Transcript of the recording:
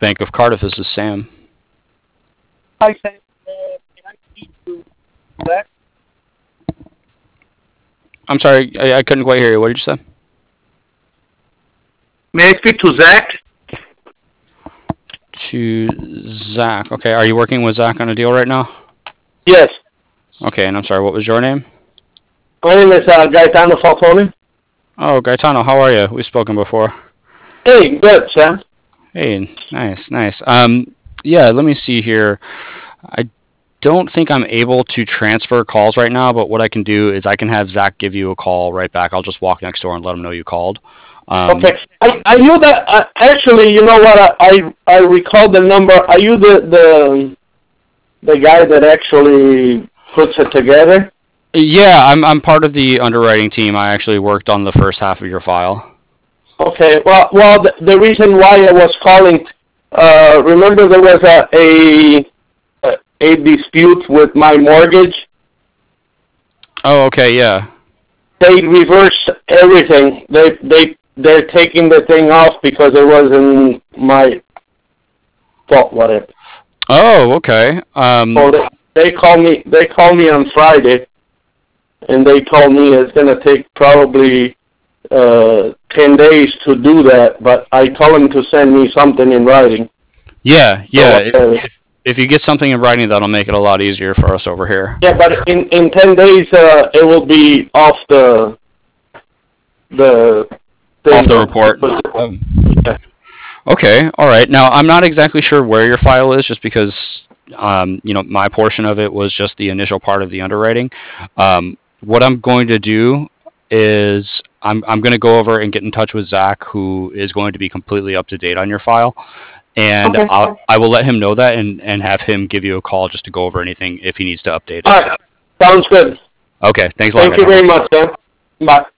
Bank of Cardiff. This is Sam. Hi, Sam. Can I speak to Zach? I'm sorry, I couldn't quite hear you. What did you say? May I speak to Zach? To Zach. Okay, are you working with Zach on a deal right now? Yes. Okay, and I'm sorry, what was your name? My name is Gaetano Falcone. Oh, Gaetano, how are you? We've spoken before. Hey, good, Sam. Hey, nice. Yeah, let me see here. I don't think I'm able to transfer calls right now, but what I can do is I can have Zach give you a call right back. I'll just walk next door and let him know you called. Okay. I knew that. Actually, you know what? I recall the number. Are you the guy that actually puts it together? Yeah, I'm part of the underwriting team. I actually worked on the first half of your file. Okay. Well, the reason why I was calling, remember there was a dispute with my mortgage. Oh, okay, yeah. They reversed everything. They're taking the thing off because it wasn't my fault. Whatever. Oh, okay. So they called me. They called me on Friday, and they told me it's gonna take probably 10 days to do that. But I told them to send me something in writing. Yeah. So, If you get something in writing, that'll make it a lot easier for us over here. yeah, but in 10 days, it will be off the thing. Off the report. Yeah. Okay, all right. Now, I'm not exactly sure where your file is, just because, my portion of it was just the initial part of the underwriting. What I'm going to do is I'm going to go over and get in touch with Zach, who is going to be completely up to date on your file, and Okay. I will let him know that and have him give you a call just to go over anything if he needs to update it. All right. Sounds good. Okay, thanks a lot. Thank you very much, sir. Bye.